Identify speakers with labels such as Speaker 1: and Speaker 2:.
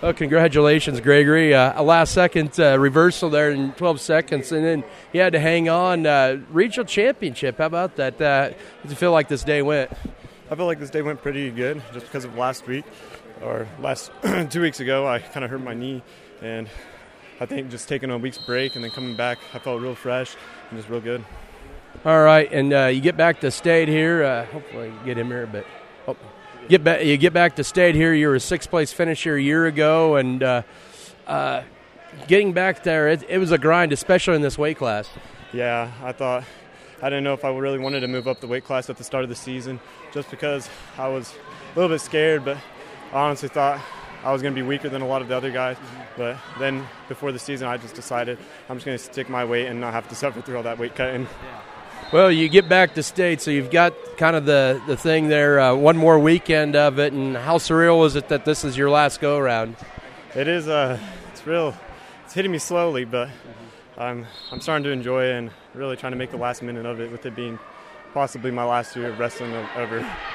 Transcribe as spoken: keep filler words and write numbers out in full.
Speaker 1: Well, congratulations, Gregory. Uh, a last-second uh, reversal there in twelve seconds, and then you had to hang on. Uh, regional championship, how about that? Uh, how did you feel like this day went?
Speaker 2: I feel like this day went pretty good just because of last week, or last two weeks ago, I kind of hurt my knee, and I think just taking a week's break and then coming back, I felt real fresh and just real good.
Speaker 1: All right, and uh, you get back to state here. Uh, hopefully, I can get him here, but oh, get back. You get back to state here. You were a sixth-place finisher a year ago, and uh, uh, getting back there, it, it was a grind, especially in this weight class.
Speaker 2: Yeah, I thought I didn't know if I really wanted to move up the weight class at the start of the season, just because I was a little bit scared, but I honestly thought I was going to be weaker than a lot of the other guys. But then before the season, I just decided I'm just going to stick my weight and not have to suffer through all that weight cutting.
Speaker 1: Well, you get back to state, so you've got kind of the, the thing there, uh, one more weekend of it, and how surreal is it that this is your last go-around?
Speaker 2: It is, uh, it's real, it's hitting me slowly, but I'm, I'm starting to enjoy it and really trying to make the last minute of it, with it being possibly my last year of wrestling ever.